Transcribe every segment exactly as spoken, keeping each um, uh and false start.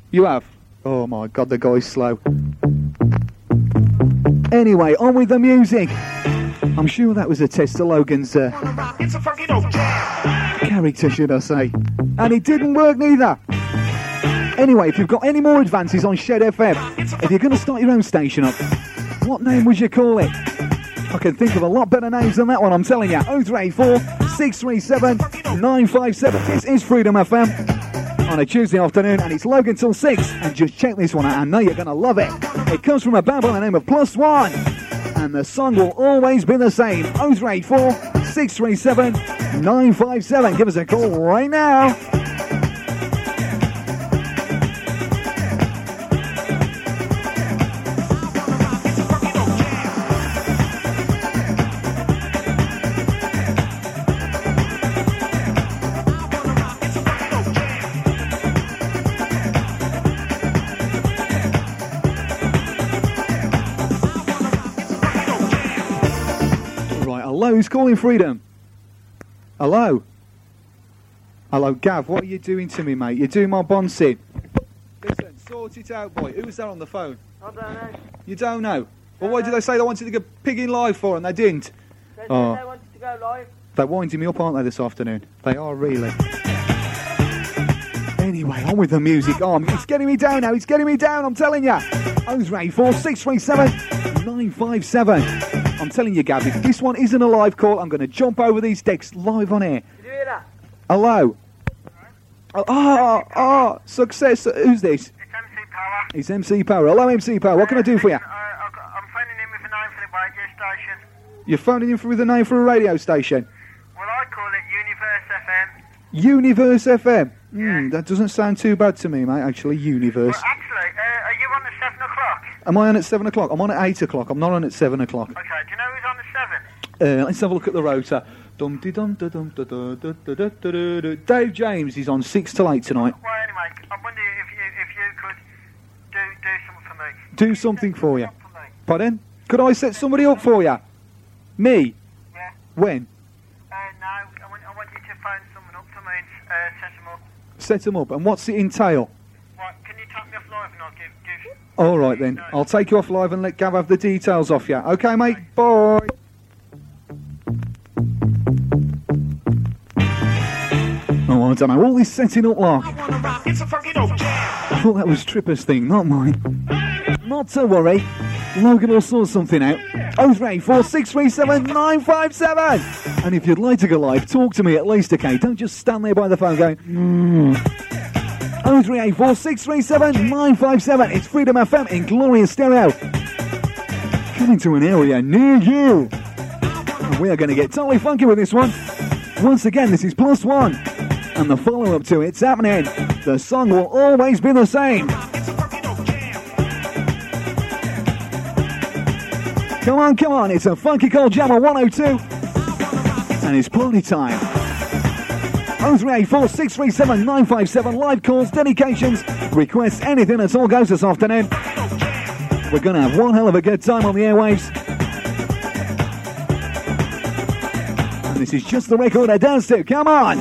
You have? Oh my God, the guy's slow. Anyway, on with the music. I'm sure that was a test of Logan's uh, character, should I say. And it didn't work neither. Anyway, if you've got any more advances on Shed F M, if you're going to start your own station up, what name would you call it? I can think of a lot better names than that one, I'm telling you. oh three eight four, six three seven, nine five seven. This is Freedom F M on a Tuesday afternoon, and it's Logan till six. And just check this one out, I know you're going to love it. It comes from a band by the name of Plus One, and the song will always be the same. oh three eight four, six three seven, nine five seven. Give us a call right now. Hello, who's calling Freedom? Hello? Hello, Gav, what are you doing to me, mate? You're doing my bouncing. Listen, sort it out, boy. Who was that on the phone? I don't know. You don't know? Well, why did they say they wanted to go pigging live for and they didn't? They said Oh. they wanted to go live. They're winding me up, aren't they, this afternoon? They are really. Anyway, on with the music. Oh, it's getting me down now. It's getting me down, I'm telling you. oh three eight four, six three seven, nine five seven. I'm telling you, Gav, if this one isn't a live call, I'm going to jump over these decks live on air. Did you hear that? Hello? Oh, oh, oh, success. Who's this? It's M C Power. It's M C Power. Hello, M C Power. What can I do for you? Uh, I've got, I'm phoning in with a name for the radio station. You're phoning in for with a name for a radio station. Well, I call it Universe F M. Universe F M. Hmm, Yeah. that doesn't sound too bad to me, mate, actually. Universe. Well, actually, uh, are you on at seven o'clock? Am I on at seven o'clock? I'm on at eight o'clock. I'm not on at seven o'clock. Okay, do you know who's on at seven? Uh, let's have a look at the rotor. Dum dum dum dum dum dum dum dum dum dum. Dave James is on six till eight tonight. Well, anyway, I wonder if you if you could do do something for me. Do something for you. Something for me. Pardon? Could I set somebody up for you? Me? Yeah. When? Uh, no, I want, I want you to phone someone up for me and uh, set them up. Set them up. And what's it entail? Right, can you take me off live and I'll give give. All right then. I'll take you off live and let Gav have the details off you. Okay, mate? Bye. Oh, I don't know. All this setting up like. I thought that was Tripper's thing, not mine. Not to worry. Logan will sort something out. oh three eight four, six three seven, nine five seven. And if you'd like to go live, talk to me at least, okay? Don't just stand there by the phone going, mm. oh three eight four, six three seven, nine five seven. It's Freedom F M in glorious stereo. Coming to an area near you. And we are going to get totally funky with this one. Once again, this is Plus One. And the follow-up to It's Happening. The song will always be the same. Come on, come on, it's a Funky Cold Jammer one oh two. And it's party time. oh three eight four, six three seven, nine five seven. Live calls, dedications, requests, anything that's all goes this afternoon. We're going to have one hell of a good time on the airwaves. And this is just the record I dance to. Come on!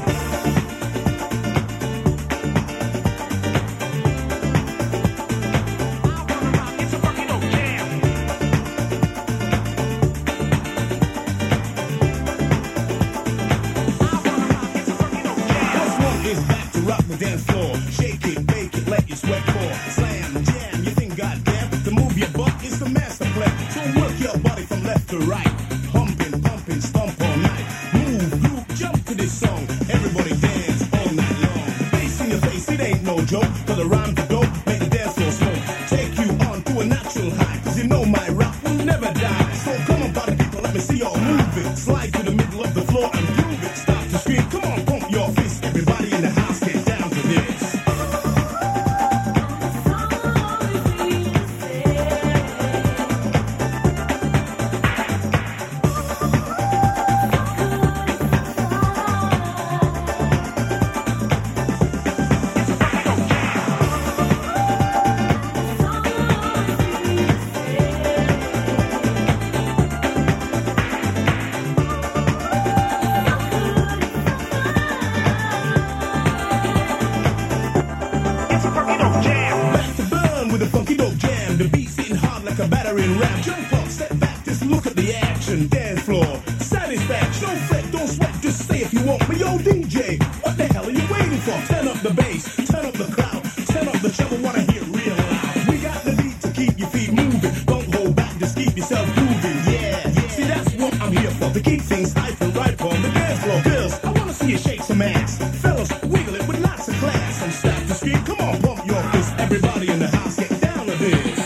with a funky dope jam. The beat's hitting hard like a battering ram. Jump up, step back, just look at the action. Dance floor, satisfaction. Don't fret, don't sweat, just say if you want. But yo, D J, what the hell are you waiting for? Turn up the bass, turn up the crowd, turn up the treble, wanna hear it real loud. We got the beat to keep your feet moving. Don't hold back, just keep yourself moving. Yeah, see that's what I'm here for. To keep things hype and right on the dance floor. Girls, I wanna see you shake some ass. Fellas, wiggle it with lots of class. And stop the scream, come on, pump your fist. Everybody in the house, get down to this.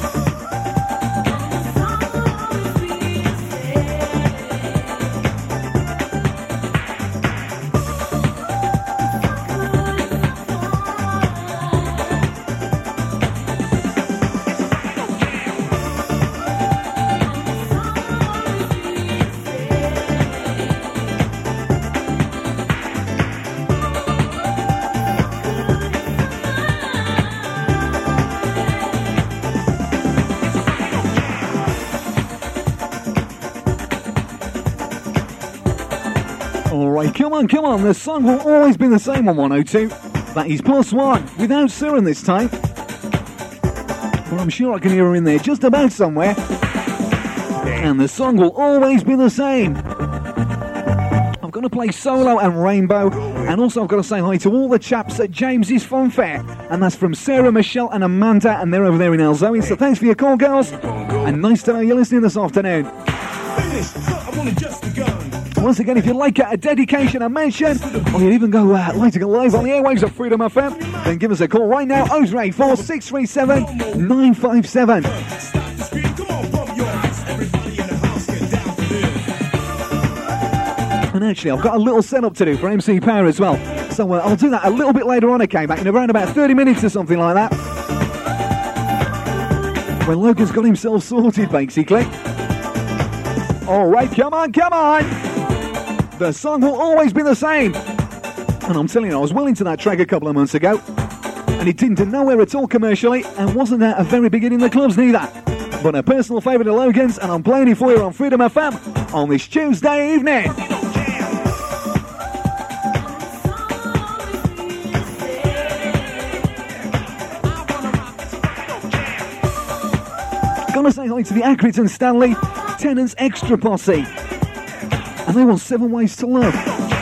Alright, come on, come on, the song will always be the same on one oh two. That is plus one, without Surin this time. But I'm sure I can hear her in there just about somewhere. And the song will always be the same. I'm going to play Solo and Rainbow, and also I've got to say hi to all the chaps at James's Fun Fair. And that's from Sarah, Michelle and Amanda, and they're over there in Elzoe. So thanks for your call, girls. And nice to know you're listening this afternoon. Once again, if you'd like a dedication, a mention, or you'd even go uh, like to go live on the airwaves of Freedom F M, then give us a call right now, oh three eight four, six three seven, nine five seven. And actually, I've got a little setup to do for M C Power as well, so uh, I'll do that a little bit later on, okay, back in around about thirty minutes or something like that. When Logan's got himself sorted, basically. Alright, come on, come on! The song will always be the same. And I'm telling you, I was well into that track a couple of months ago, and it didn't do nowhere at all commercially, and wasn't at a very big hit in the clubs neither. But a personal favourite of Logan's, and I'm playing it for you on Freedom F M on this Tuesday evening. Gonna say hi to the Accrington Stanley Tenants Extra Posse. And they want Seven Ways to Love.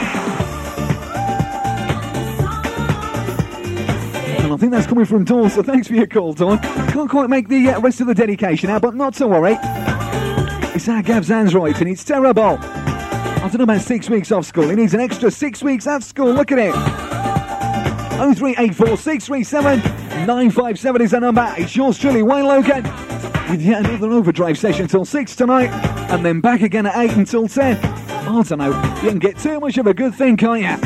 And I think that's coming from Dawn, so thanks for your call, Dawn. Can't quite make the uh, rest of the dedication out, but not to worry. It's how Gab's hands right, and it's terrible. I don't know about six weeks off school. He needs an extra six weeks at school. Look at it. oh three eight four, six three seven, nine five seven is the number. It's yours truly, Wayne Logan, with yet another overdrive session till six tonight, and then back again at eight until ten. I don't know, you can get too much of a good thing, can't you?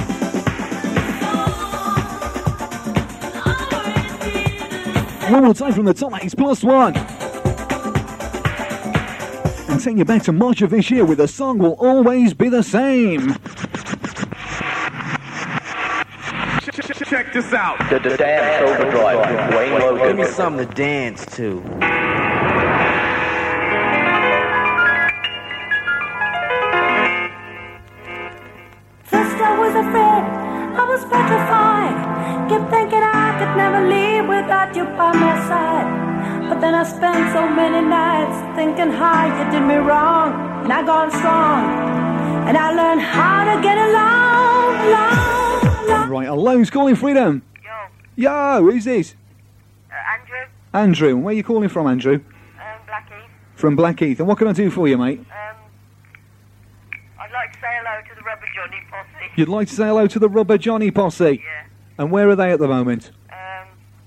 One more time from the top, it's plus one. And taking you back to March of this year with the song will always be the same. Check this out. The, the Dance Overdrive with Wayne Logan. Give me something to dance to. First I was afraid, I was petrified. Kept thinking I could never leave without you by my side. But then I spent so many nights thinking how you did me wrong. And I got strong, and I learned how to get along, along, along. Right, hello, calling Freedom. Yo, Yo, who's this? uh, Andrew, Andrew. Where are you calling from, Andrew? um, Blackheath. From Blackheath. And what can I do for you, mate? Um, I'd like to say hello to the Rubber Johnny posse. You'd like to say hello to the Rubber Johnny posse? Yeah. And where are they at the moment? Um,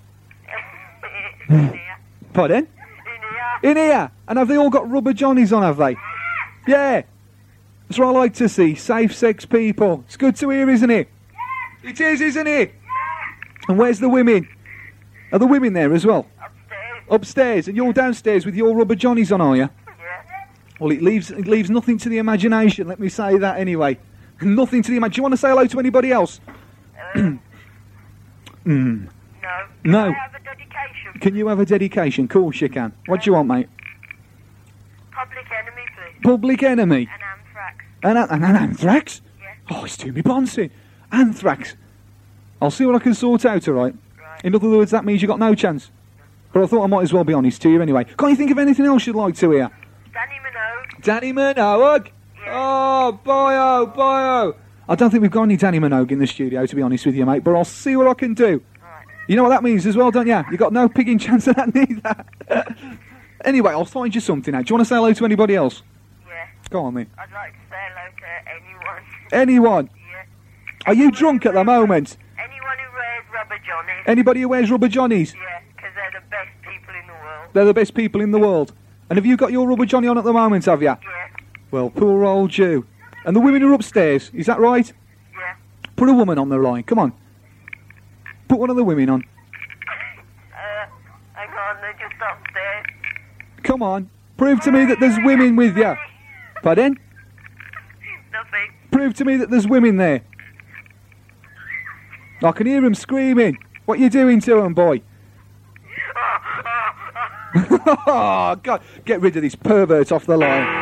in here. Pardon? In here. In here. And have they all got Rubber Johnnies on, have they? Yeah. That's what I like to see. Safe sex people. It's good to hear, isn't it? It is, isn't it? And where's the women? Are the women there as well? Upstairs. Upstairs. And you're downstairs with your Rubber Johnnies on, are you? Yeah. Well, it leaves it leaves nothing to the imagination. Let me say that anyway. Nothing to the imagination. Do you want to say hello to anybody else? Um, mm. no. No. I have a dedication. Can you have a dedication? Of course you can. What do you want, mate? Public Enemy, please. Public Enemy. And Anthrax. And, and, and Anthrax? Yeah. Oh, it's too me bouncing. Anthrax. I'll see what I can sort out, all right? Right. In other words, that means you got no chance. But I thought I might as well be honest to you anyway. Can't you think of anything else you'd like to hear? Danny Minogue. Danny Minogue? Yeah. Oh, boyo, boyo. I don't think we've got any Danny Minogue in the studio, to be honest with you, mate, but I'll see what I can do. Right. You know what that means as well, don't you? You've got no pigging chance of that neither. Anyway, I'll find you something now. Do you want to say hello to anybody else? Yeah. Go on, then. I'd like to say hello to anyone. Anyone? Yeah. Are you drunk at the moment? Anyone who wears rubber johnnies. Anybody who wears rubber johnnies? Yeah, because they're the best people in the world. They're the best people in the world. And have you got your rubber johnny on at the moment, have you? Yeah. Well, poor old you. And the women are upstairs, is that right? Yeah. Put a woman on the line, come on. Put one of the women on. Uh, hang on, they're just upstairs. Come on, prove to me that there's women with you. Pardon? Nothing. Prove to me that there's women there. I can hear them screaming. What you doing to them, boy? Oh, God. Get rid of this pervert off the line.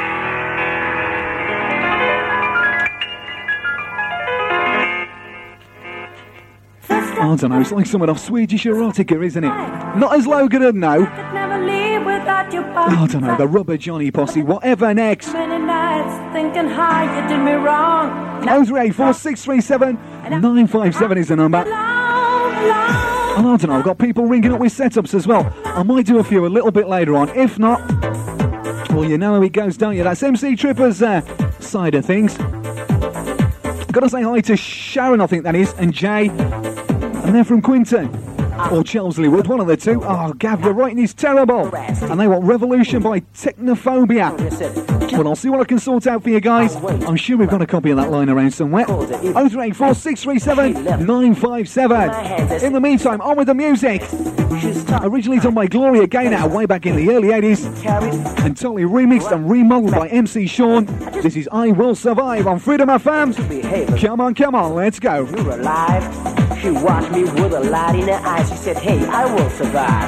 I don't know, it's like someone off Swedish erotica, isn't it? Not as Logan, no. Oh, I don't know, the Rubber Johnny Posse, whatever next. Many nights thinking how you did me wrong. oh three eight four six three seven nine five seven is the number. And I don't know, I've got people ringing up with setups as well. I might do a few a little bit later on. If not, well, you know how it goes, don't you? That's M C Tripper's uh, side of things. Got to say hi to Sharon, I think that is, and Jay. And they're from Quinton. Or Chelmsley-Wood, one of the two. Oh, Gav, your writing is terrible. And they want Revolution by Technophobia. Well, I'll see what I can sort out for you guys. I'm sure we've got a copy of that line around somewhere. oh three eight four six three seven nine five seven. In the meantime, on with the music. Originally done by Gloria Gaynor way back in the early eighties. And totally remixed and remodeled by M C Sean. This is I Will Survive on Freedom F M. Come on, come on, let's go. You're alive. She watched me with a light in her eyes. She said, hey, I will survive.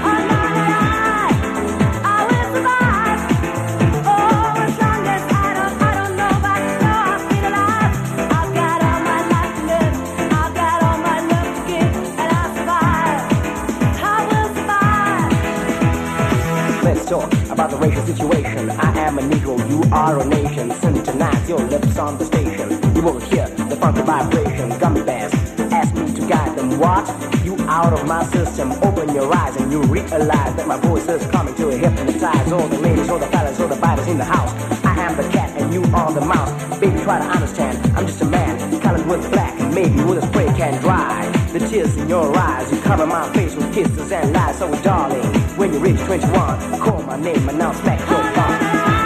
I will survive. Oh, as long as I don't, I don't know, but I know I'll feel alive. I've got all my life to live. I've got all my love to give, and I'll survive. I will survive. Let's talk about the racial situation. I am a Negro, you are a nation. Synchronize your lips on the station. You will hear the funky vibration. Gummy bears ask me to guide them. What? You out of my system. Open your eyes and you realize that my voice is coming to a hypnotize. All the ladies, all the fellas, all the biters in the house. I am the cat and you are the mouse. Baby, try to understand. I'm just a man. Colored with black and maybe with a spray can dry the tears in your eyes. You cover my face with kisses and lies. So darling, when you reach twenty-one, call my name and I'll smack your phone.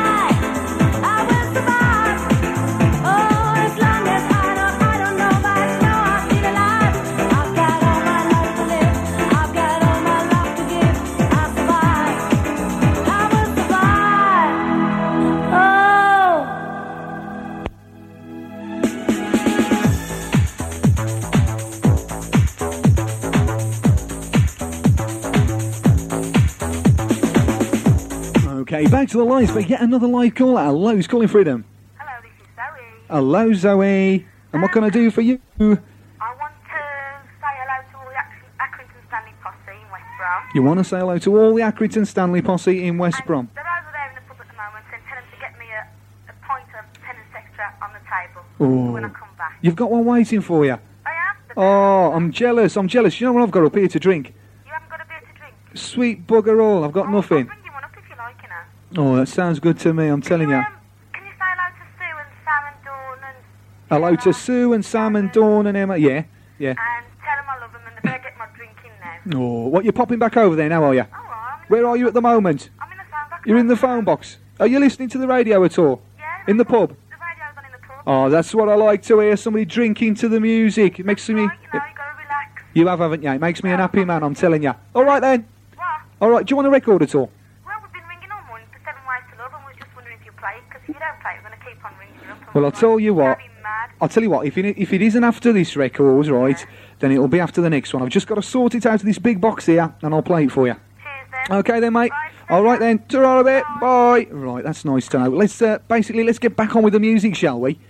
Okay, back to the lines for yet another live call. Hello, who's calling Freedom? Hello, this is Zoe. Hello, Zoe. And what can I do for you? I want to say hello to all the Ac- Accrington Stanley posse in West Brom. You want to say hello to all the Accrington Stanley posse in West And Brom? they're over there in the pub at the moment and tell them to get me a, a pint of tenants extra on the table Oh. when I come back. You've got one waiting for you. I have. But Oh, I'm jealous. I'm jealous. You know what I've got up here to drink? You haven't got a beer to drink? Sweet bugger all. I've got I'll, nothing. I'll bring you one up if you like, you know. Oh, that sounds good to me. I'm telling you. Um, can you say hello to Sue and Sam and Dawn and... Hello to Sue and Sam and Dawn and Emma. Yeah, yeah. And tell them I love them and they better get my drink in now. Oh, what, you're popping back over there now, are you? All right, I'm in Where are you at the moment? I'm in the phone box. You're in the phone box. Are you listening to the radio at all? Yeah. In the pub? The radio's on in the pub. Oh, that's what I like to hear. Somebody drinking to the music. It makes me... Right, you know, you gotta relax. You have, haven't you? It makes me an happy man, I'm telling you. All right, then. What? All right, do you want a record at all? Well, we've been ringing all morning for Seven Ways to Love and we were just wondering if you play it, because if you don't play it, we're going to keep on ringing you up. and Well, I'll we're tell you what. very mad. I'll tell you what, if it, if it isn't after this record, right, then it'll be after the next one. I've just got to sort it out of this big box here, and I'll play it for you. Cheers then. Okay then, mate. Bye. All right then. Ta-ra a bit. Bye. Right, that's nice to know. Let's uh, basically let's get back on with the music, shall we?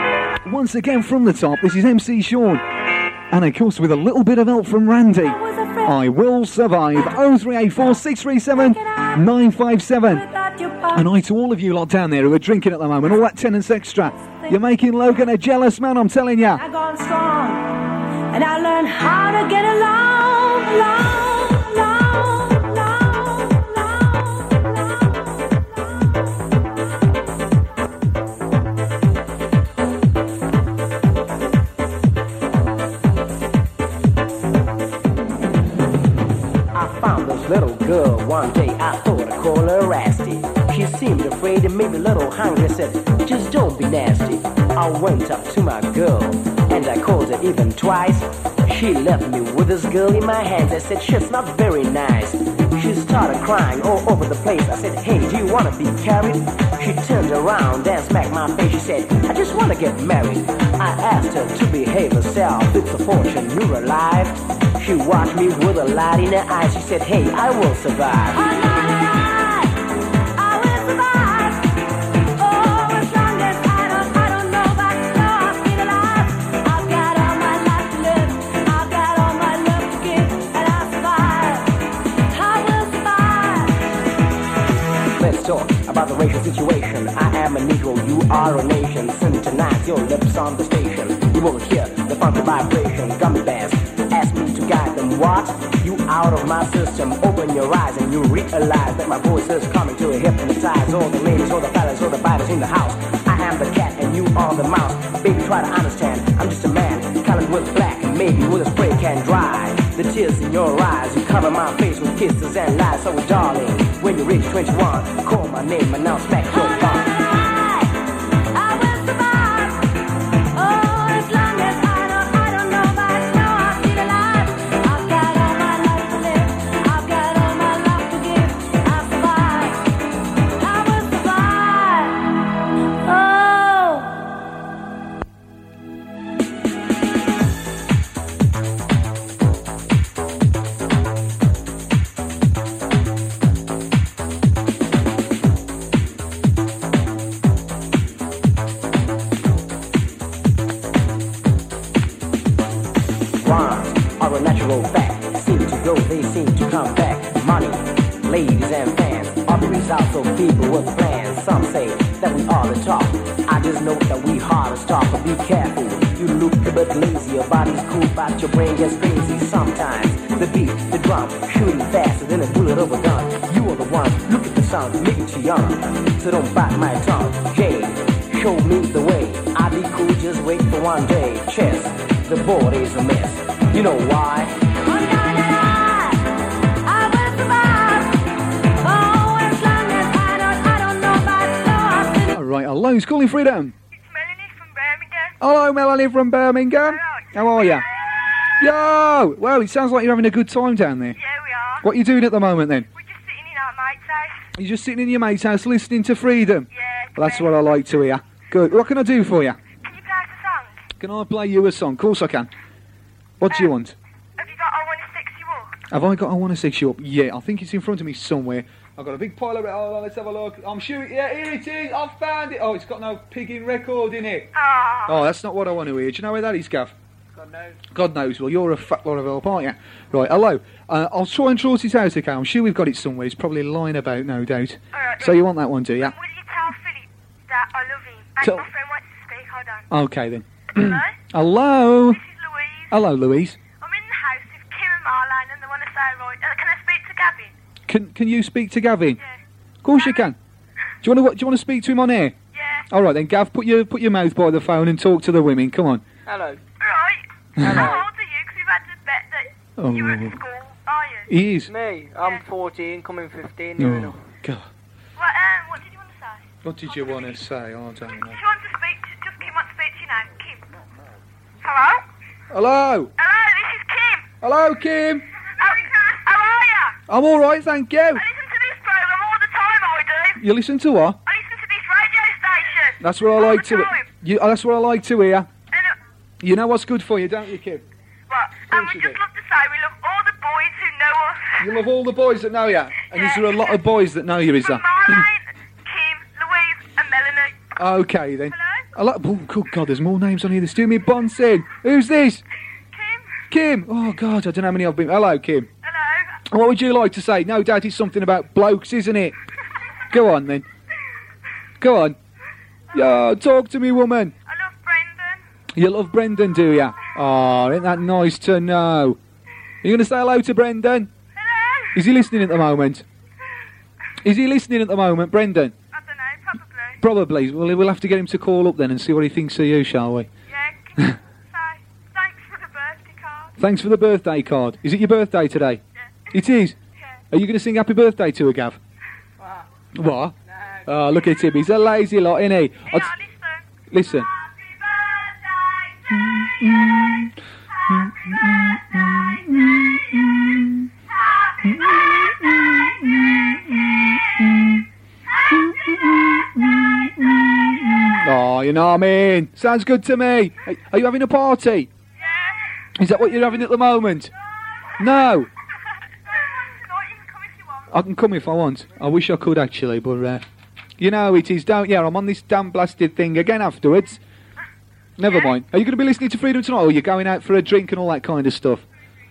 Once again from the top, this is M C Sean, and of course with a little bit of help from Randy. I was a friend. I will survive. oh three eight four, six three seven, nine five seven. And I to all of you lot down there who are drinking at the moment, all that tenants extra. You're making Logan a jealous man, I'm telling you. I gone strong, and I learned how to get along, along, along, I found this little girl one day, I thought I'd call her Rasty. She seemed afraid and maybe a little hungry, said, just don't be nasty. I went up to my girl, and I called her even twice. She left me with this girl in my hands. I said, she's not very nice. She started crying all over the place. I said, hey, do you want to be carried? She turned around and smacked my face. She said, I just want to get married. I asked her to behave herself. It's a fortune you're alive. She watched me with a light in her eyes. She said, hey, I will survive. I will survive. Oh, as long as I don't, I don't know, but no, I'll feel alive. I've got all my life to live. I've got all my love to give, and I'll survive. I will survive. Let's talk about the racial situation. I am a Negro, you are a nation. Syntonize your lips on the station. You will hear the funky vibration. Gummy bears ask me to guide them. What? You out of my system. Open your eyes and you realize that my voice is coming to hypnotize all the ladies, all the fellas, all the biters in the house. I am the cat and you are the mouse. Baby, try to understand. I'm just a man, colored with black, and maybe with a spray can dry the tears in your eyes. You cover my face with kisses and lies. So, darling, when you reach twenty-one, call my name and I'll smack your bum. I will survive. Oh, as long as I don't, I don't know, but no, I'll feel alive. I've got all my life to live. I've got all my love to give. I'll survive. I will survive. Oh. Rhymes are a natural fact. Seem to go, they seem to come back. Money, ladies and fans are the results of people with plans. Some say that we are the top. I just know that we hard to stop. But be careful, you look a bit lazy. Your body's cool, but your brain gets crazy. Sometimes the beat, the drum, shooting faster than a bullet over a gun. You are the one, look at the sound, make it too young. So don't bite my tongue. Hey, show me the way. I'll be cool, just wait for one day. Chess, the board is a mess. You know why? Oh, na, na, na. I will survive. Oh, as long as I don't, I don't know, but no, I'll feel All right, hello, who's calling Freedom? It's Melanie from Birmingham. Hello, Melanie from Birmingham. How are you? Yo! Well, it sounds like you're having a good time down there. Yeah, we are. What are you doing at the moment then? We're just sitting in our mate's house. You're just sitting in your mate's house listening to Freedom? Yeah. Well, that's what I like to hear. Good. What can I do for you? Can you play us a song? Can I play you a song? Of course I can. What do you want? Have you got I Want to Sex You Up? Have I got I Want to Sex You Up? Yeah, I think it's in front of me somewhere. I've got a big pile of it. Hold on, let's have a look. I'm sure. Yeah, here it is. I found it. Oh, it's got no pigging record in it. Oh. Oh, that's not what I want to hear. Do you know where that is, Gav? God knows. God knows. Well, you're a fat lot of help, aren't you? Right, hello. Uh, I'll try and sort it out, okay? I'm sure we've got it somewhere. It's probably lying about, no doubt. All right, So you want that one, do you? And will you tell Philip that I love him? And Tell- my friend wants to speak. Hold on. Okay, then. Hello? Hello. This is Louise. Hello, Louise. I'm in the house with Kim and Marlene and they want to say right. Uh, can I speak to Gavin? Can Can you speak to Gavin? Yeah. Of course you can. Do you want to Do you want to speak to him on air? Yeah. All right then, Gav. Put your Put your mouth by the phone and talk to the women. Come on. Hello. Right. How old are you? Because we've had to bet that Oh. you're at school, are you? He is. Me, I'm fourteen, coming fifteen. near Oh enough. God. What, um, what did you want to say? What did you want to say? I don't know. She wants to speak to, just Kim wants to speak to you now. Kim. Hello? Hello. Hello, this is Kim. Hello, Kim. How, how are you? I'm all right, thank you. I listen to this program all the time, I do. You listen to what? I listen to this radio station. That's what I all like the to. time. You, uh, that's what I like to hear. And, uh, You know what's good for you, don't you, Kim? what? And we you just do. love to say we love all the boys who know us. You love all the boys that know you, and is there a lot of boys that know you? Is From there? Marlene, Kim, Louise, and Melanie. Okay then. Hello? I like. Oh, good God, there's more names on here. There's too many Bonson. Who's this? Kim. Kim! Oh, God, I don't know how many I've been... Hello, Kim. Hello. What would you like to say? No doubt it's something about blokes, isn't it? Go on, then. Go on. Yeah, talk to me, woman. I love Brendan. You love Brendan, do ya? Oh, ain't that nice to know? Are you going to say hello to Brendan? Hello. Is he listening at the moment? Is he listening at the moment, Brendan? I don't know, probably. Probably. Well, we'll have to get him to call up then and see what he thinks of you, shall we? Yeah. So, thanks for the birthday card. Thanks for the birthday card. Is it your birthday today? Yeah. It is? Yeah. Are you going to sing happy birthday to her, Gav? What? What? No. Oh, look at him. He's a lazy lot, isn't he? Yeah, I'd- listen. Listen. Happy birthday to you. Happy birthday to you. Happy birthday to you. Happy birthday to you. Oh, you know what I mean? Sounds good to me. Hey, are you having a party? Yeah. Is that what you're having at the moment? No. No, you can come if you want. I can come if I want. I wish I could, actually, but... Uh, you know it is, don't you? I'm on this damn blasted thing again afterwards. Never Yeah. mind. Are you going to be listening to Freedom tonight, or are you going out for a drink and all that kind of stuff?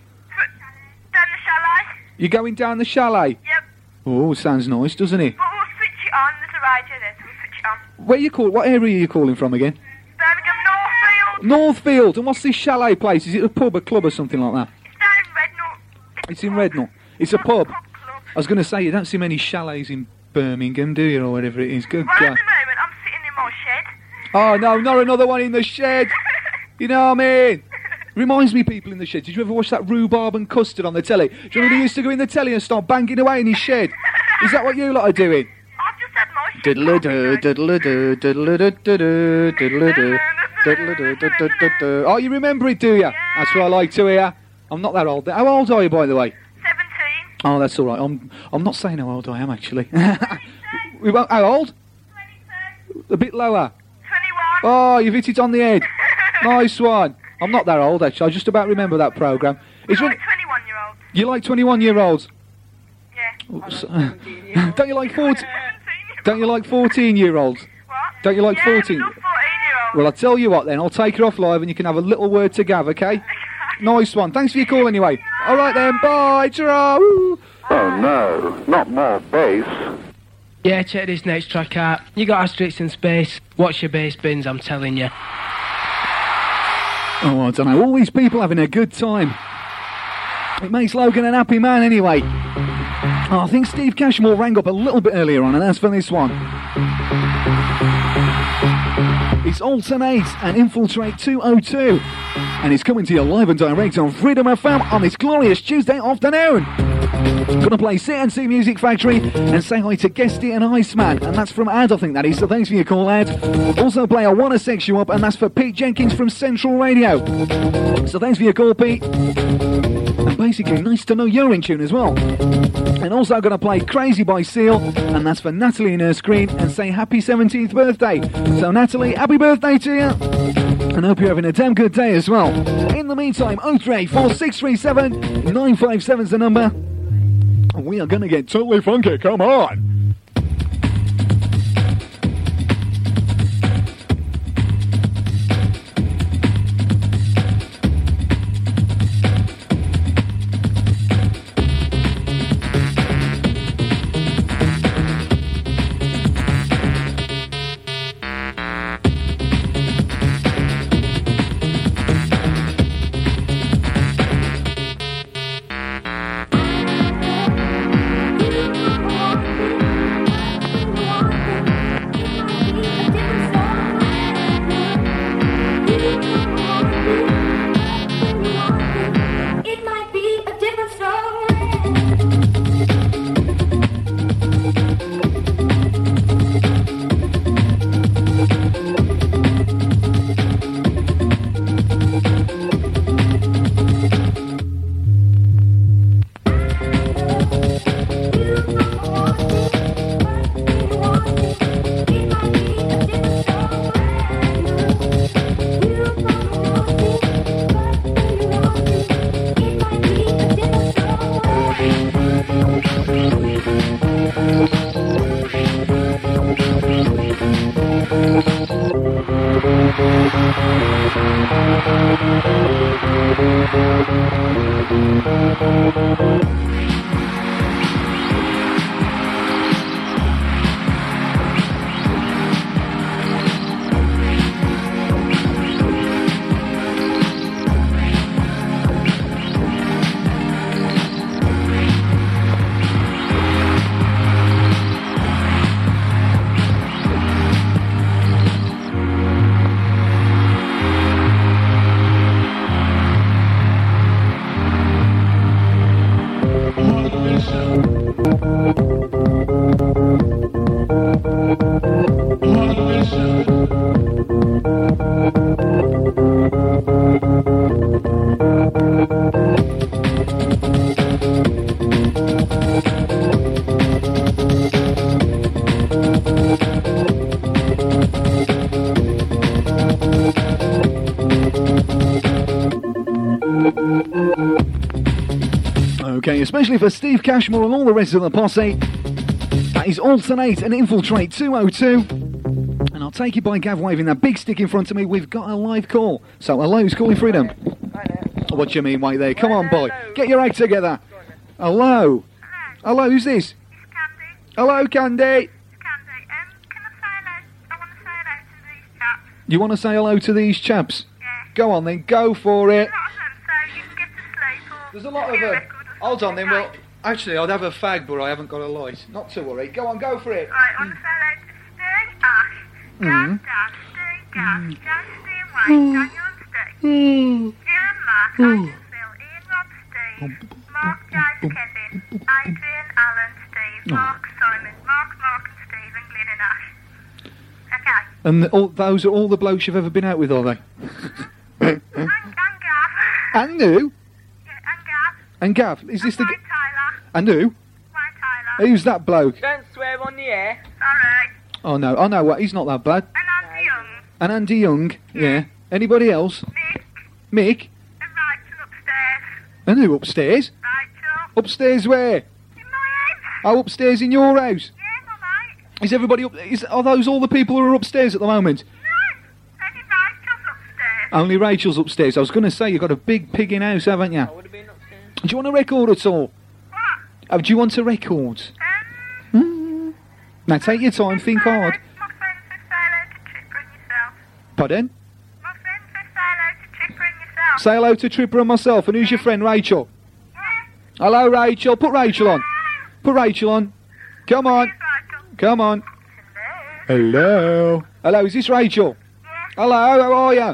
Down the chalet. You going down the chalet? Yep. Oh, sounds nice, doesn't it? But we'll switch it on. There's a radio there, so we'll switch it on. Where you call? What area are you calling from again? Birmingham Northfield. Northfield. And what's this chalet place? Is it a pub, a club, or something like that? It's down in Redknapp. It's in Redknapp. It's a pub. Pub club. I was going to say, you don't see many chalets in Birmingham, do you, or whatever it is? Good Well, God. at the moment, I'm sitting in my shed. Oh, no, not another one in the shed. You know what I mean? Reminds me, people in the shed. Did you ever watch that rhubarb and custard on the telly? Do you remember he used to go in the telly and start banging away in his shed? Is that what you lot are doing? I've just had my shed. Diddle-a-doo, diddle-a-doo, diddle-a-doo-doo-doo, diddle-a-doo, diddle-a-doo-doo-doo-doo. Oh, you remember it, do you? That's what I like to hear. I'm not that old. How old are you, by the way? seventeen. Oh, that's all right. I'm I'm not saying how old I am, actually. We won't, how old? twenty-two. A bit lower. twenty-one. Oh, you've hit it on the head. Nice one. I'm not that old, actually. I just about remember that programme. It's I'm when, like twenty-one-year-old. you like twenty-one-year-olds? Yeah. Oops. Don't you like fourteen? seventeen-year-old. Don't you like fourteen-year-olds? What? Don't you like yeah, fourteen? I love fourteen-year-old. Well, I'll tell you what then. I'll take her off live and you can have a little word to Gav, okay? Nice one. Thanks for your call anyway. All right then. Bye. Ta-ra. Woo. Oh no, not more bass. Yeah, check this next track out. You got Asterix in space. Watch your bass bins, I'm telling you. Oh, I don't know. All these people having a good time. It makes Logan an happy man anyway. Oh, I think Steve Cashmore rang up a little bit earlier on, and that's for this one. It's Alternate and Infiltrate two oh two. And it's coming to you live and direct on Freedom F M on this glorious Tuesday afternoon. Gonna play C N C Music Factory and say hi to Guesty and Iceman, and that's from Ad, I think that is, so thanks for your call, Ad. Also play I Wanna Sex You Up, and that's for Pete Jenkins from Central Radio. So thanks for your call, Pete. And basically, nice to know you're in tune as well. And also gonna play Crazy by Seal, and that's for Natalie in her screen, and say happy seventeenth birthday. So Natalie, happy birthday to you, and hope you're having a damn good day as well. In the meantime, oh three four six three seven nine five seven is the number. We are going to get totally funky, come on! Okay, especially for Steve Cashmore and all the rest of the posse. That is Alternate and Infiltrate two oh two. And I'll take it by Gav waving that big stick in front of me. We've got a live call. So, hello, who's calling Freedom? What do you mean, wait there? Come on, boy. Get your act together. Hello. Hello, who's this? Hello, Candy. You want to say hello to these chaps? Yeah. Go on then, go for it. A lot of them, so you can get to sleep or There's a lot of do a them. record or Hold on then, something. well, actually I'd have a fag, but I haven't got a light. Not to worry. Go on, go for it. Right, I want to say hello to Steve, Ash, Gav, Mm. Dan, Steve, Gav, Jan, Steve, Wayne, Daniel and Steve, Ian, Mark, Aidan, Phil, Ian, Rob, Steve, Mark, Jace, Kevin, Adrian, Alan, Steve, Mark, Simon, Mark, Mark and Steve, and Glyn and Ash. Okay. And the, all, those are all the blokes you've ever been out with, are they? And, and Gav. And who? Yeah, and Gav. And Gav? Is this the... Wayne Tyler. And who? Wayne Tyler. Who's that bloke? Don't swear on the air. Sorry. Oh no, oh no, what? He's not that bad. And Andy Young. And Andy Young, yeah. Anybody else? Mick. Mick? And Rachel upstairs. And who upstairs? Rachel. Upstairs where? In my house. Oh, upstairs in your house. Yeah, my mate. Is everybody up? Is, are those all the people who are upstairs at the moment? No. Only Rachel's upstairs. Only Rachel's upstairs. I was going to say, you've got a big pig in house, haven't you? I would have been upstairs. Do you want a record at all? What? Oh, do you want a record? Um, Hmm. Now take your time, think hard. My friend says say hello to Tripper and yourself. Pardon? My friend says say hello to Tripper and yourself. Say hello to Tripper and myself. And who's your friend, Rachel? Yeah. Hello, Rachel. Put Rachel on. Put Rachel on. Come on. Here's Rachel. Come on. Hello. Hello. Hello, is this Rachel? Yeah. Hello, how are you?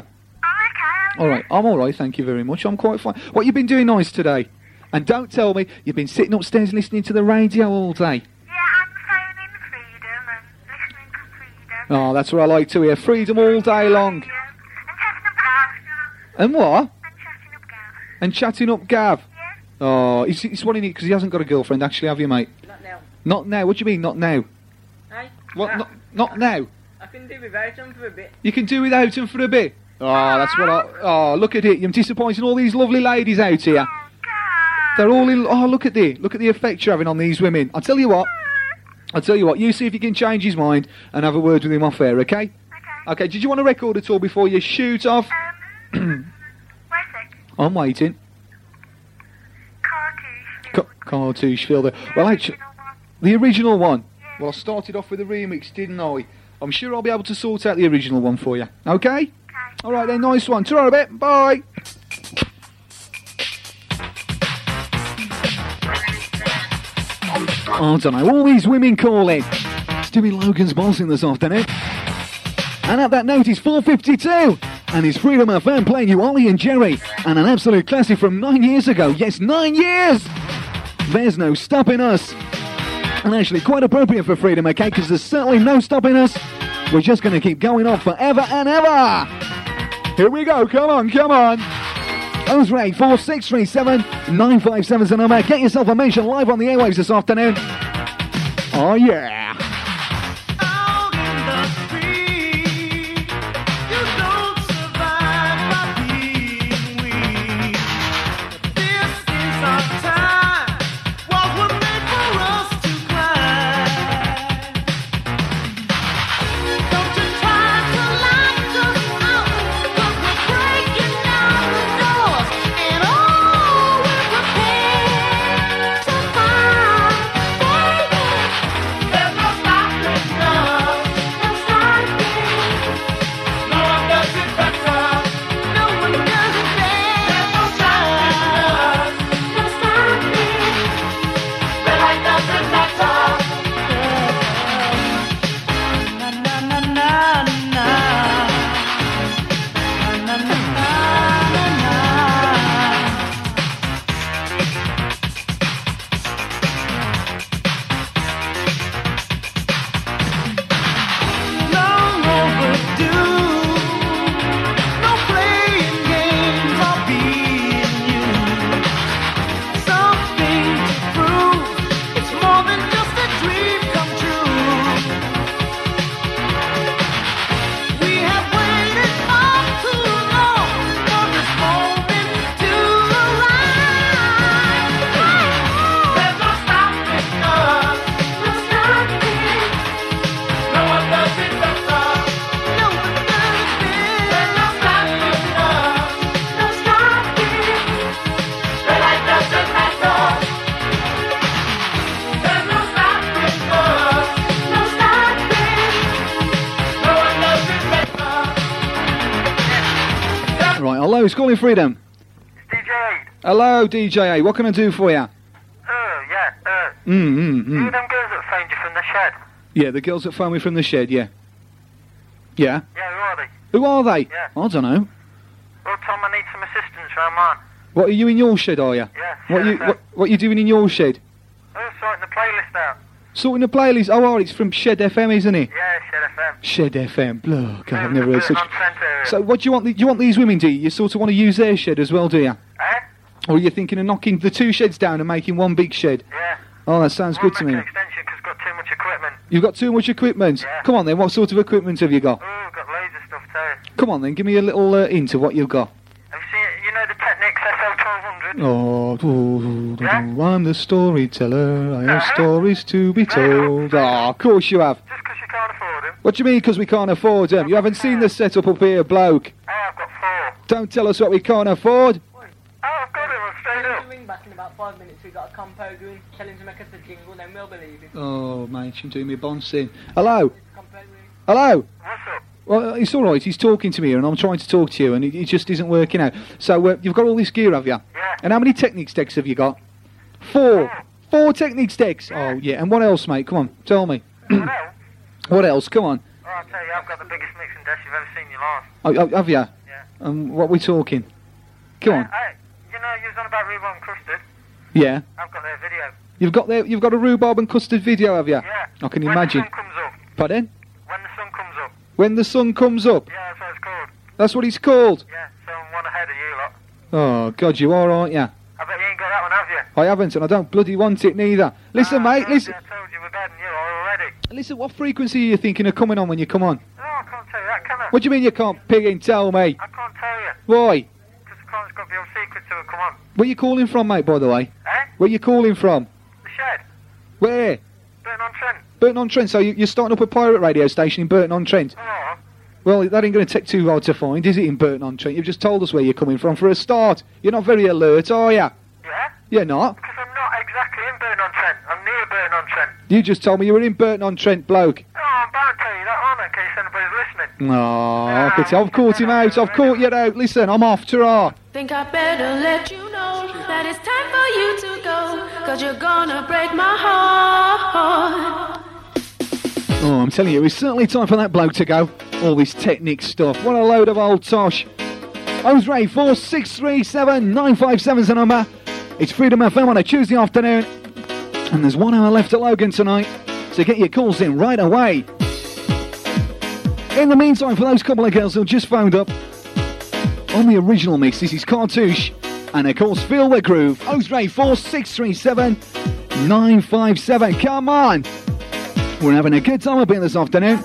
I'm okay. How are All right, I'm all right, thank you very much. I'm quite fine. What you been doing nice today? And don't tell me you've been sitting upstairs listening to the radio all day. you? Yeah, I'm phoning Freedom and listening to Freedom. Oh, that's what I like to hear. Freedom all day long. Yeah. And chatting up Gav. And what? And chatting up Gav. And chatting up Gav. Yeah. Oh, he's, he's wanting it because he hasn't got a girlfriend, actually, have you, mate? Not now. Not now. What do you mean, not now? Hey? What? Ah, Not, not now? I can do without them for a bit. You can do without him for a bit. Oh, that's what I... Oh, look at it. You're disappointing all these lovely ladies out here. Oh, Gav. They're all in... Oh, look at the... Look at the effect you're having on these women. I'll tell you what. I'll tell you what. You see if you can change his mind and have a word with him off air, okay? Okay. Okay, did you want to record at all before you shoot off? Um, wait a sec. I'm waiting. Cartouche. Ca- Cartouche Fielder. Well, actually... The original one? Well, I started off with a remix, didn't I? I'm sure I'll be able to sort out the original one for you. Okay? Okay. All right then, nice one. Ta-ra a bit. Bye. Oh, I don't know. All these women calling. Stewie Logan's bossing this afternoon. And at that note, it's four fifty-two. And it's Freedom F M playing you Ollie and Jerry. And an absolute classic from nine years ago. Yes, nine years! There's no stopping us. And actually quite appropriate for Freedom, okay? Because there's certainly no stopping us. We're just going to keep going on forever and ever. Here we go. Come on, come on. oh three eight four, six three seven, nine five seven is the number. Get yourself a mention live on the airwaves this afternoon. Oh, yeah. Don't you try to lock us out, 'cause we're breaking down the doors. who's calling Freedom? D J. Hello, D J A. What can I do for you? Oh, yeah, uh. Mm, mm, You mm. them girls that phoned you from the shed? Yeah, the girls that phoned me from the shed, yeah. Yeah? Yeah, who are they? Who are they? Yeah. I don't know. Well, Tom, I need some assistance round mine. What, are you in your shed, are you? Yeah, What Shed you F M. what, what you doing in your shed? Oh, sorting the playlist out. Sorting the playlist? Oh, oh, it's from Shed F M, isn't it? Yeah, Shed F M. Shed F M. Look, God, I've Yeah, never heard Burton such... on Trent area. So what do you want? The, do you want these women, do you? You sort of want to use their shed as well, do you? Eh? Or are you thinking of knocking the two sheds down and making one big shed? Yeah. Oh, that sounds good to me. One extension because got too much equipment. You've got too much equipment? Yeah. Come on then, what sort of equipment have you got? Oh, got loads of stuff too. Come on then, give me a little uh, hint of what you've got. Have you seen, you know the Technics S L twelve hundred? Oh, oh, Yeah? I'm the storyteller, I have Uh-huh. stories to be told. Oh, of course you have. Just because you can't afford them. What do you mean, because we can't afford them? You haven't seen the setup up here, bloke. Oh, I've got four. Don't tell us what we can't afford. Oh, I've got them, I'm straight up. Ring back in about five minutes. We got a compo going, tell him to make us a jingle, then we'll believe it. Oh, mate, you're doing me bouncing. Hello? Compo ring. Hello? What's up? Well, it's all right. He's talking to me here, and I'm trying to talk to you, and it, it just isn't working out. So uh, you've got all this gear, have you? Yeah. And how many Technics decks have you got? Four. Four Technics decks. Oh yeah. And what else, mate? Come on, tell me. What else? What else? Come on. Oh, I'll tell you, I've got the biggest mixing desk you've ever seen in your life. Oh, oh, have you? Yeah. And what we talking? Come on. Hey, you know, you was on about rhubarb and custard. Yeah. I've got their video. You've got the, You've got a rhubarb and custard video, have you? Yeah. I can when imagine. When the sun comes up. Pardon? When the sun comes up. When the sun comes up. Yeah, that's what it's called. That's what it's called. Yeah, so I'm one ahead of you lot. Oh God, you are, aren't you? I bet you ain't got that one, have you? I haven't, and I don't bloody want it neither. Listen, Ah, I mate. told Listen. You, I told you we're better than you are already. Listen. What frequency are you thinking of coming on when you come on? No, I can't tell you that, can I? What do you mean you can't pig in? Tell me. I can't tell you. Why? Because the client's got to be on secret to it, come on. Where you calling from, mate? By the way. Eh? Where you calling from? The shed. Where? Burton on Trent. Burton on Trent. So you, you're starting up a pirate radio station in Burton on Trent. Oh. Well, that ain't going to take too hard to find, is it? In Burton on Trent, you've just told us where you're coming from for a start. You're not very alert, are you? Yeah? You're not. Because I'm not exactly in Burton on Trent. I'm near Burton on Trent. You just told me you were in Burton on Trent, bloke. Oh, I'm bound to tell you that, aren't I? In case anybody's listening. Oh, I could tell. I've caught him out. I've caught you out. Listen, I'm off. Ta-ra. Think I better let you know that it's time for you to go, cause you're gonna break my heart. Oh, I'm telling you, it's certainly time for that bloke to go. All this Technic stuff. What a load of old tosh. oh three four six three seven nine five seven is the number. It's Freedom F M on a Tuesday afternoon. And there's one hour left at Logan tonight. So get your calls in right away. In the meantime, for those couple of girls who just phoned up, on the original mix, this is Cartouche. And of course, Feel the Groove. oh three four six three seven nine five seven. Come on. We're having a good time up here this afternoon.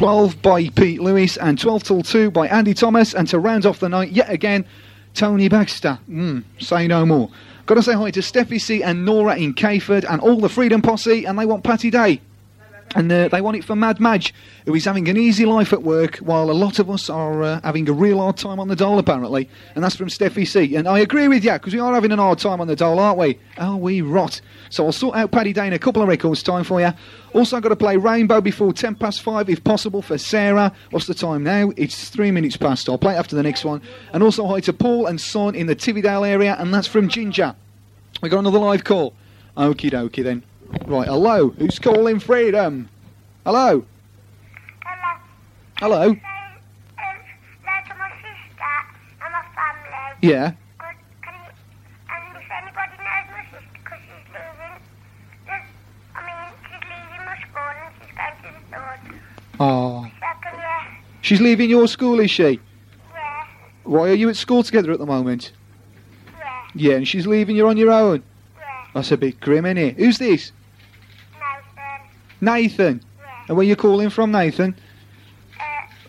twelve by Pete Lewis, and twelve till two by Andy Thomas, and to round off the night, yet again, Tony Baxter. Mm, say no more. Got to say hi to Steffi C and Nora in Cayford, and all the Freedom Posse, and they want Patty Day. And uh, they want it for Mad Madge, who is having an easy life at work, while a lot of us are uh, having a real hard time on the dole, apparently. And that's from Steffi C. And I agree with you, because we are having an hard time on the dole, aren't we? Oh, we rot. So I'll sort out Paddy Day in a couple of records' time for you. Also, I've got to play Rainbow before ten past five, if possible, for Sarah. What's the time now? It's three minutes past. I'll play it after the next one. And also hi to Paul and Son in the Tividale area, and that's from Ginger. We got another live call. Okie dokie then. Right, hello. Who's calling Freedom? Hello? Hello. Hello? Um, hello to my sister and my family. Yeah. Good. Can you, and if anybody knows my sister, because she's leaving, just, I mean, she's leaving my school and she's going to the store. Oh. So can you, She's leaving your school, is she? yeah, Why, are you at school together at the moment? yeah, Yeah, and she's leaving you on your own? yeah, That's a bit grim, isn't it? Who's this? Nathan, Nathan? yeah, And where you calling from, Nathan? uh,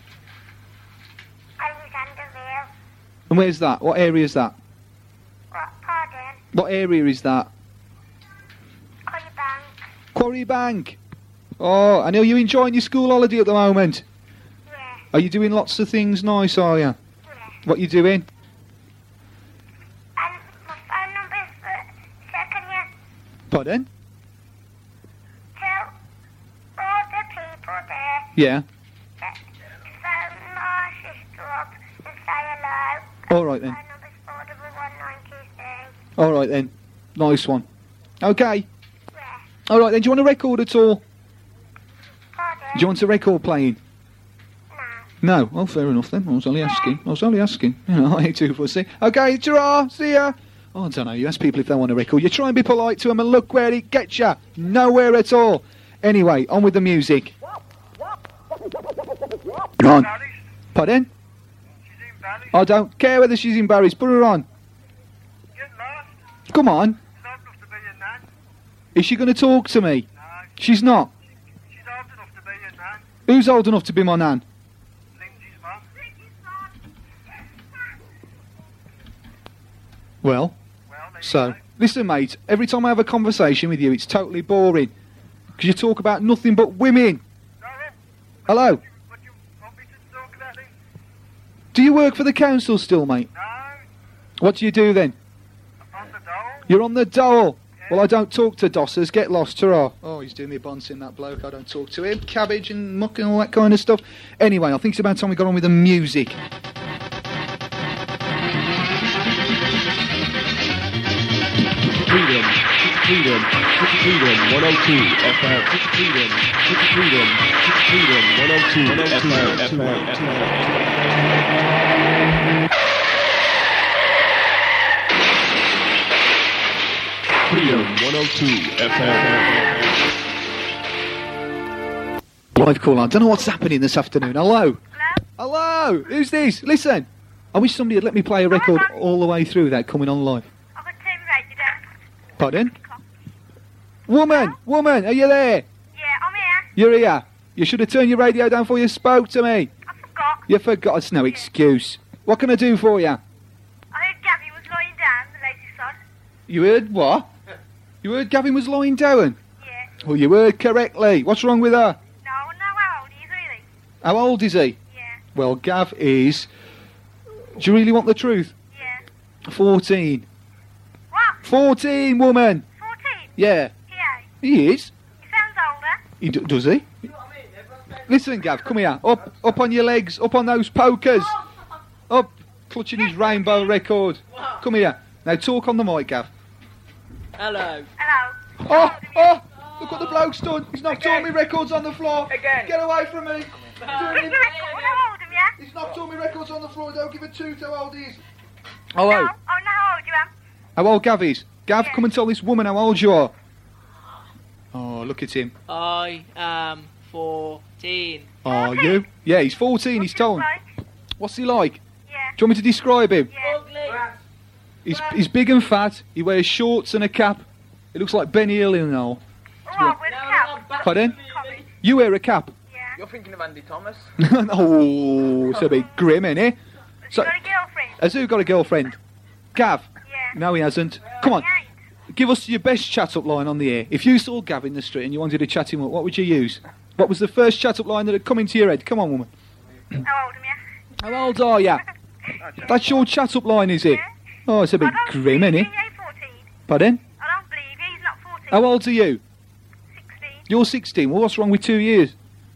Alexanderville. And where's that? What area is that? What, pardon? What area is that? Collie Bank. Quarry Bank. Oh, I know you're enjoying your school holiday at the moment. Yeah, Are you doing lots of things nice, are you? yeah. What you doing? And my phone number is for, so can you Pardon? tell all the people there Yeah. that phone my sister up and say hello. All right then. Phone number's four double one nine two three. All right then. Nice one. Okay. Yeah. All right then. Do you want a record at all? Pardon? Do you want a record playing? No. No. Oh, fair enough then. I was only asking. I was only asking. You know, I hate to pussy. Okay, ta-ra. See ya. Oh, I don't know. You ask people if they want a record. You try and be polite to them, and look where it gets you. Nowhere at all. Anyway, on with the music. Go on. Pardon? I don't care whether she's embarrassed. Put her on. Come on. Is she going to talk to me? She's not. Who's old enough to be my nan? Well, so, listen mate, every time I have a conversation with you it's totally boring. Because you talk about nothing but women. Hello? Do you work for the council still, mate? No. What do you do then? I'm on the dole. You're on the dole? Yeah. Well, I don't talk to dossers. Get lost, ta-ra. Oh, he's doing me bunting, that bloke. I don't talk to him. Cabbage and muck and all that kind of stuff. Anyway, I think it's about time we got on with the music. Freedom, Freedom, Freedom, one oh two F M. Freedom, Freedom, Freedom, one oh two F M. Freedom, one oh two F M. Live call. I don't know what's happening this afternoon. Hello? Hello? Hello? Who's this? Listen. I wish somebody had let me play a record all the way through without coming on live. I've got two radio down. Pardon? Woman! Woman! Are you there? Yeah, I'm here. You're here. You should have turned your radio down before you spoke to me. I forgot. You forgot. It's no excuse. What can I do for you? I heard Gabby was lying down, the lady's son. You heard what? You heard Gavin was lying down? Yeah. Well, you heard correctly. What's wrong with her? No, I don't know how old he is, really. How old is he? Yeah. Well, Gav is... Do you really want the truth? Yeah. Fourteen. What? Fourteen, woman. Fourteen? Yeah. Yeah. He is. He sounds older. He d- does he? Listen, Gav, come here. Up, up on your legs. Up on those pokers. Up, clutching his rainbow record. Come here. Now talk on the mic, Gav. Hello. Hello. Oh, oh! Look what the bloke's done. He's knocked all my records on the floor. Again. Get away from me. How old am you? He's knocked all my records on the floor. Don't give a toot how old he is. No, Hello. I know how old you am. How old Gav is? Gav, Yeah. come and tell this woman how old you are. Oh, look at him. I am fourteen. Are you? Yeah, he's fourteen, he's told. Right. What's he like? Yeah. Do you want me to describe him? Yeah. Ugly. He's, he's big and fat. He wears shorts and a cap. He looks like Benny Hill and all. Oh, with a cap. Pardon? Copy. You wear a cap? Yeah. You're thinking of Andy Thomas. Oh, it's a bit grim, isn't it? So, got a girlfriend? has who got a girlfriend? Gav? Yeah. No, he hasn't. Come on. Give us your best chat-up line on the air. If you saw Gav in the street and you wanted to chat him up, what would you use? What was the first chat-up line that had come into your head? Come on, woman. How old am you? How old are you? That's your chat-up line, is it? Oh, it's a bit grim, isn't it? Pardon? I don't believe you, he's not fourteen. How old are you? sixteen. You're sixteen. Well, what's wrong with two years?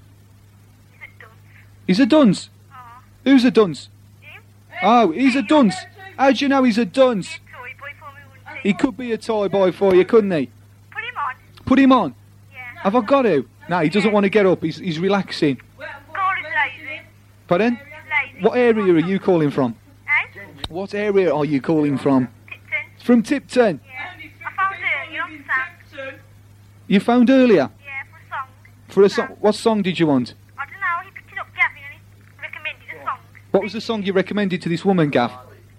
He's a dunce. Oh. Who's a dunce? Him? Oh, he's a dunce. How do you know he's a dunce? Toy boy for me, wouldn't He could be a toy boy for you, couldn't he? Put him on. Put him on. Yeah. Have I got to? No, he doesn't want to get up. He's, he's relaxing. Call him lazy. Pardon? Lazy. What area are you calling from? Eh? What area are you calling from? Tipton. From Tipton. Yeah. I found her, you know, Sam. You phoned earlier? Yeah, for a song. For a song? What song did you want? I don't know, he picked it up Gavin and he recommended a song. What was the song you recommended to this woman, Gav?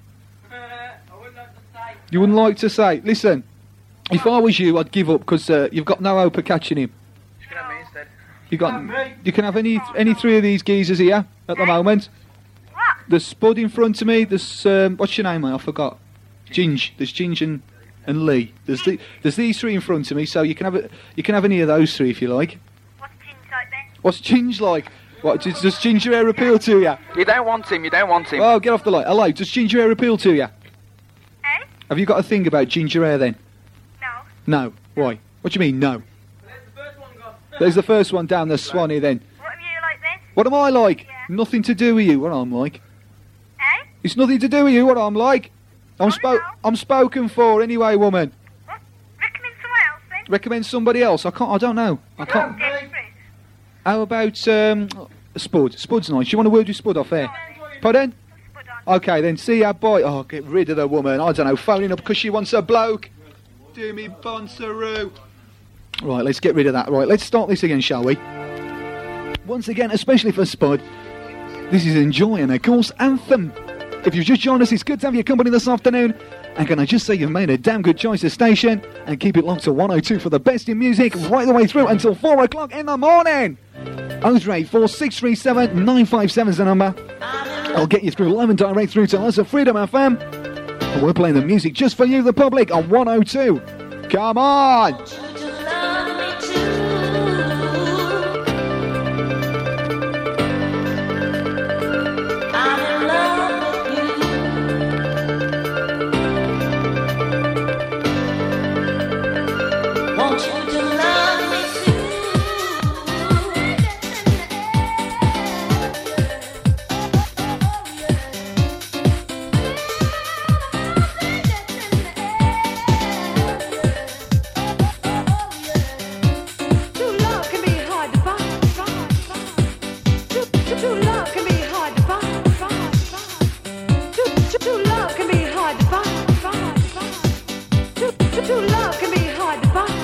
You wouldn't like to say. Listen, if I was you, I'd give up because uh, you've got no hope of catching him. You can have me instead. You got. You can have any any three of these geezers here at the moment. What? There's Spud in front of me. There's um, what's your name, mate? I forgot. Ginge. There's Ginge and, and Lee. There's the, there's these three in front of me, so you can have it. You can have any of those three if you like. What's Ginge like then? What's Ginge like? What does, does ginger hair appeal to you? You don't want him, you don't want him. Oh, get off the light. Hello, does ginger hair appeal to you? Eh? Have you got a thing about ginger hair then? No. No. Why? What do you mean, no? There's the first one down the Swanee then. What are you like then? What am I like? Nothing to do with you, what I'm like. Eh? It's nothing to do with you, what I'm like. I'm, spo- I'm spoken for anyway, woman. What? Recommend someone else then? Recommend somebody else. I can't, I don't know. I can't. Desperate. How about um, Spud? Spud's nice. You want a word with Spud off air? Pardon? Okay, then see ya, boy. Oh, get rid of the woman. I don't know, phoning up because she wants a bloke. Do me bonsaroo. Right, let's get rid of that. Right, let's start this again, shall we? Once again, especially for Spud, this is Enjoying a Course Anthem. If you've just joined us, it's good to have your company this afternoon. And can I just say you've made a damn good choice of station, and keep it locked to one oh two for the best in music right the way through until four o'clock in the morning. oh three eight four six three seven nine five seven is the number. I'll get you through live and direct through to us at Freedom F M. And we're playing the music just for you, the public, on one oh two. Come on! True love can be hard to find.